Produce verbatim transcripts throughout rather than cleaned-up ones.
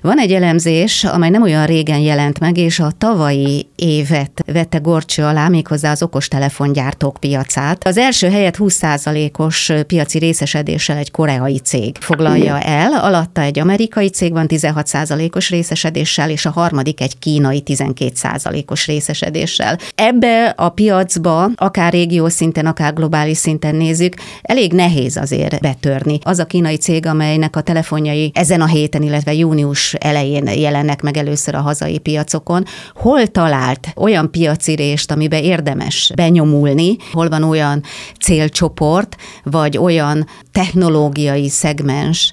Van egy elemzés, amely nem olyan régen jelent meg, és a tavalyi évet vette górcső alá, méghozzá az okostelefongyártók piacát. Az első helyet húsz százalékos piaci részesedéssel egy koreai cég foglalja el, alatta egy amerikai cég van tizenhat százalékos részesedéssel, és a harmadik egy kínai tizenkét százalékos részesedéssel. Ebbe a piacba, akár régiós szinten, akár globális szinten nézzük, elég nehéz azért betörni. Az a kínai cég, amelynek a telefonjai ezen a héten, illetve június elején jelennek meg először a hazai piacokon, hol talált olyan piacirést, amiben érdemes benyomulni, hol van olyan célcsoport, vagy olyan technológiai szegmens,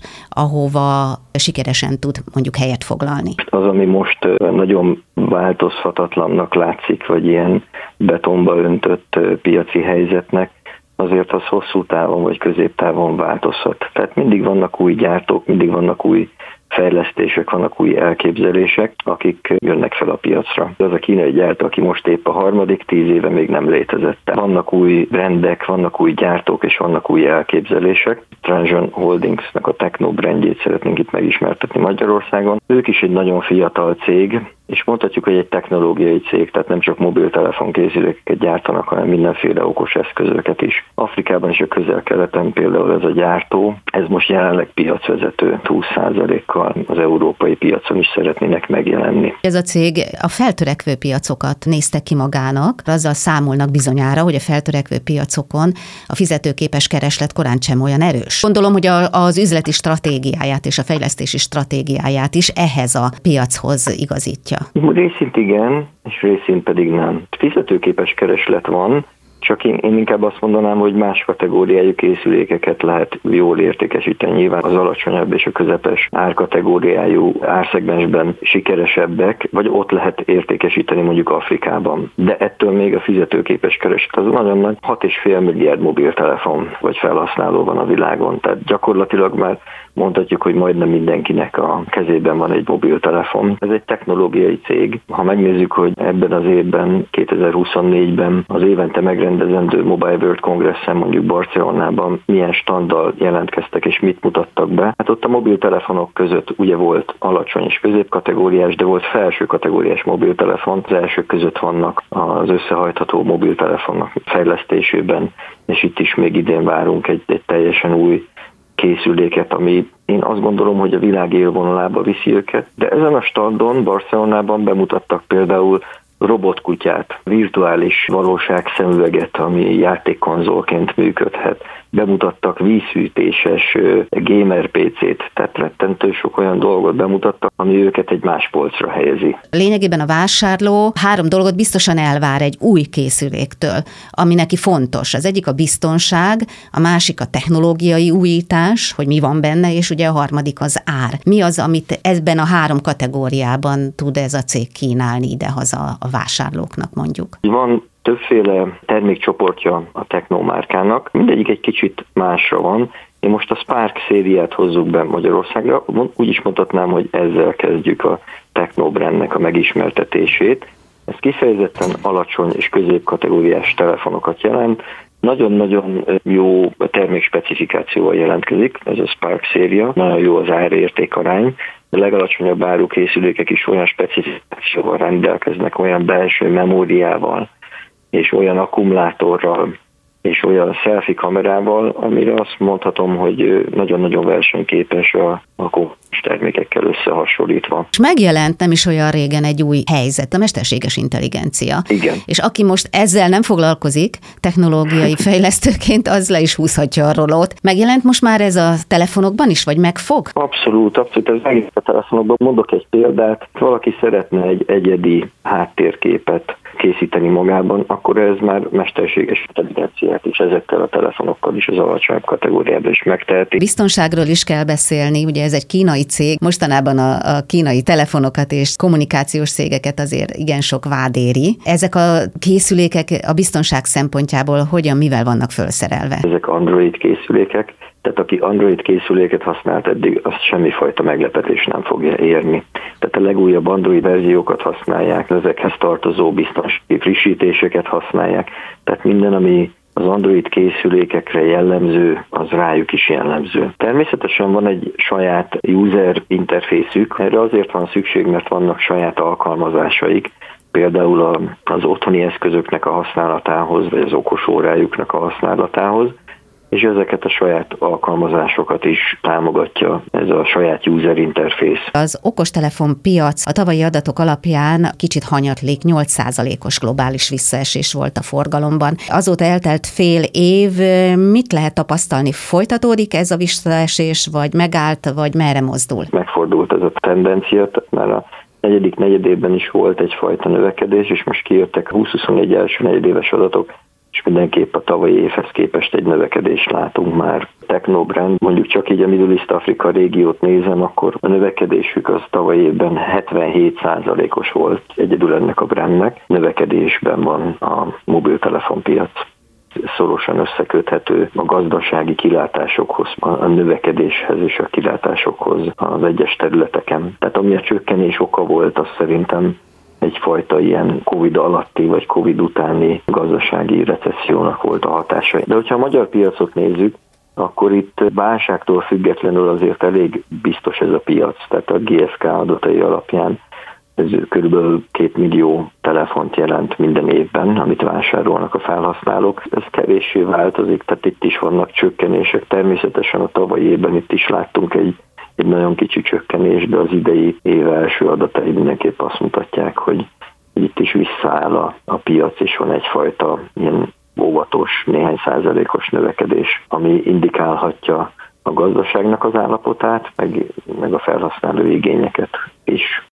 ahova sikeresen tud mondjuk helyet foglalni? Az, ami most nagyon változhatatlannak látszik, vagy ilyen betonba öntött piaci helyzetnek, azért az hosszú távon vagy középtávon változhat. Tehát mindig vannak új gyártók, mindig vannak új fejlesztések, vannak új elképzelések, akik jönnek fel a piacra. Az a kínai gyártó, aki most épp a harmadik, tíz éve még nem létezett. Vannak új brandek, vannak új gyártók, és vannak új elképzelések. Transsion Holdingsnak a Techno brandjét szeretnénk itt megismertetni Magyarországon. Ők is egy nagyon fiatal cég, és mondhatjuk, hogy egy technológiai cég, tehát nem csak mobiltelefonkészülékeket gyártanak, hanem mindenféle okos eszközöket is. Afrikában és a Közel-Keleten például ez a gyártó, ez most jelenleg piacvezető, húsz százalékkal az európai piacon is szeretnének megjelenni. Ez a cég a feltörekvő piacokat nézte ki magának, azzal számolnak bizonyára, hogy a feltörekvő piacokon a fizetőképes kereslet korán sem olyan erős. Gondolom, hogy a, az üzleti stratégiáját és a fejlesztési stratégiáját is ehhez a piachoz igazítja. Részint igen, és részint pedig nem. Fizetőképes kereslet van, csak én, én inkább azt mondanám, hogy más kategóriájú készülékeket lehet jól értékesíteni. Nyilván az alacsonyabb és a közepes árkategóriájú árszegmensben sikeresebbek, vagy ott lehet értékesíteni mondjuk Afrikában. De ettől még a fizetőképes kereslet az nagyon nagy, hat egész öt milliárd mobiltelefon vagy felhasználó van a világon. Tehát gyakorlatilag már mondhatjuk, hogy majdnem mindenkinek a kezében van egy mobiltelefon. Ez egy technológiai cég. Ha megnézzük, hogy ebben az évben, kétezer-huszonnégyben az évente megrendezendő Mobile World Congressen mondjuk Barcelonában milyen standal jelentkeztek és mit mutattak be. Hát ott a mobiltelefonok között ugye volt alacsony és középkategóriás, de volt felső kategóriás mobiltelefon. Az elsők között vannak az összehajtható mobiltelefonok fejlesztésében, és itt is még idén várunk egy, egy teljesen új készüléket, ami én azt gondolom, hogy a világ élvonalába viszi őket. De ezen a standon Barcelonában bemutattak például robotkutyát, virtuális valóság szemüveget, ami játékkonzolként működhet. Bemutattak vízhűtéses gamer pé cét, tehát rettentő sok olyan dolgot bemutattak, ami őket egy más polcra helyezi. Lényegében a vásárló három dolgot biztosan elvár egy új készüléktől, ami neki fontos. Az egyik a biztonság, a másik a technológiai újítás, hogy mi van benne, és ugye a harmadik az ár. Mi az, amit ebben a három kategóriában tud ez a cég kínálni idehaza a vásárlóknak mondjuk? Van többféle termékcsoportja a Techno márkának, mindegyik egy kicsit másra van. Én most a Spark szériát hozzuk be Magyarországra, úgy is mondhatnám, hogy ezzel kezdjük a Techno brandnek a megismertetését. Ez kifejezetten alacsony és középkategóriás telefonokat jelent, nagyon-nagyon jó termékspecifikációval jelentkezik, ez a Spark széria, nagyon jó az ár-érték arány, a legalacsonyabb áru készülékek is olyan specifikációval rendelkeznek, olyan belső memóriával, és olyan akkumulátorral, és olyan selfie kamerával, amire azt mondhatom, hogy nagyon-nagyon versenyképes a, a konkurens termékekkel összehasonlítva. És megjelent nem is olyan régen egy új helyzet, a mesterséges intelligencia. Igen. És aki most ezzel nem foglalkozik, technológiai fejlesztőként, az le is húzhatja a rolót. Megjelent most már ez a telefonokban is, vagy megfog? Abszolút, abszolút. Ez megint a telefonokban. Mondok egy példát. Valaki szeretne egy egyedi háttérképet készíteni magában, akkor ez már mesterséges intelligenciát is ezekkel a telefonokkal is az alacsonyabb kategóriában is megteheti. Biztonságról is kell beszélni, ugye ez egy kínai cég, mostanában a, a kínai telefonokat és kommunikációs cégeket azért igen sok vád éri. Ezek a készülékek a biztonság szempontjából hogyan, mivel vannak felszerelve? Ezek Android készülékek, tehát aki Android készüléket használt eddig, azt semmifajta meglepetés nem fogja érni. Tehát a legújabb Android verziókat használják, ezekhez tartozó biztonsági frissítéseket használják, tehát minden, ami az Android készülékekre jellemző, az rájuk is jellemző. Természetesen van egy saját user interfészük, erre azért van szükség, mert vannak saját alkalmazásaik, például az otthoni eszközöknek a használatához, vagy az okosórájuknak a használatához, és ezeket a saját alkalmazásokat is támogatja ez a saját user interface. Az okostelefon piac a tavalyi adatok alapján kicsit hanyatlik, nyolc százalékos globális visszaesés volt a forgalomban. Azóta eltelt fél év, mit lehet tapasztalni? Folytatódik ez a visszaesés, vagy megállt, vagy merre mozdul? Megfordult ez a tendencia, mert a negyedik negyedében is volt egyfajta növekedés, és most kijöttek a húsz-huszonnégy első negyedéves adatok, és mindenképp a tavalyi évhez képest egy növekedést látunk már. Technobrand, mondjuk csak így a Middle East Afrika régiót nézem, akkor a növekedésük az tavalyi évben hetvenhét százalékos volt egyedül ennek a brandnek. Növekedésben van a mobiltelefonpiac. Szorosan összeköthető a gazdasági kilátásokhoz, a növekedéshez és a kilátásokhoz az egyes területeken. Tehát ami a csökkenés oka volt, az szerintem egyfajta ilyen Covid alatti vagy Covid utáni gazdasági recessziónak volt a hatása. De hogyha a magyar piacot nézzük, akkor itt válságtól függetlenül azért elég biztos ez a piac. Tehát a gé es ká adatai alapján ez körülbelül két millió telefont jelent minden évben, amit vásárolnak a felhasználók. Ez kevéssé változik, tehát itt is vannak csökkenések. Természetesen a tavalyi évben itt is láttunk egy egy nagyon kicsi csökkenés, de az idei év első adatai mindenképp azt mutatják, hogy itt is visszaáll a, a piac, és van egyfajta ilyen óvatos, néhány százalékos növekedés, ami indikálhatja a gazdaságnak az állapotát, meg, meg a felhasználó igényeket is.